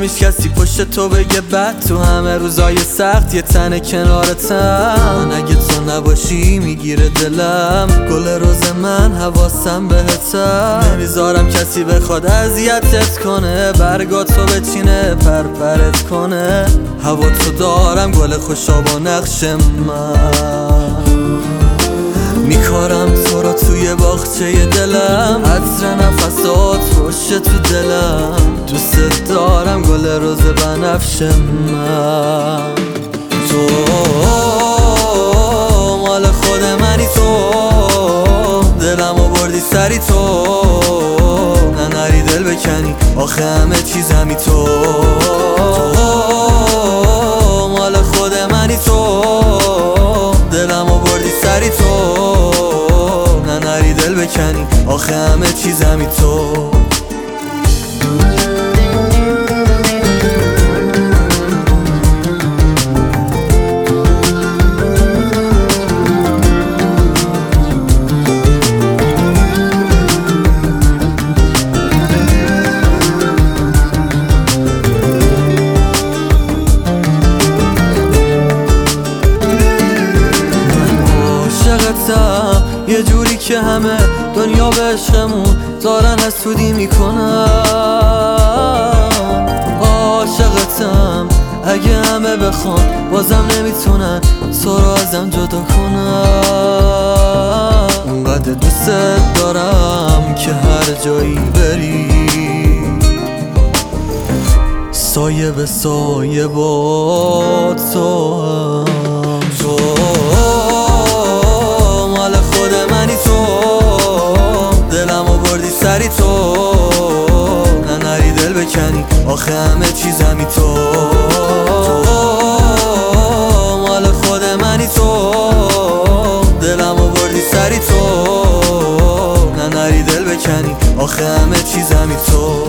هیچ کسی پشت تو بگه بد تو همه روزای سخت یه تنه کنارتم. اگه تو نباشی میگیره دلم گل روز من حواسم بهتم. نمیذارم کسی بخواد اذیتت کنه برگاتو بچینه پرپرت کنه. هوا تو دارم گل خوشا با نقش من میکارم تو رو توی باغچه دلم. عطر نفسات خوش تو دلم. دوست دارم گل روز بنفش من. تو مال خود منی تو دلمو بردی سری تو. نری دل بکنی آخه همه چیزمی تو. مال خود منی تو دلمو بردی سری تو. نری دل بکنی آخه همه چیزمی تو. یه جوری که همه دنیا به عشقمون دارن حسودی میکنن. عاشقتم اگه همه بخوان بازم نمیتونن تو رو ازم جدا کنن. اونقدر دوست دارم که هر جایی بری سایه به سایه با تو هم. تو مال خود منی تو دلمو بردی سری تو. نری دل بکنی آخه همه چیزمی تو. مال خود منی تو دلمو بردی سری تو. نری دل بکنی آخه همه چیزمی تو.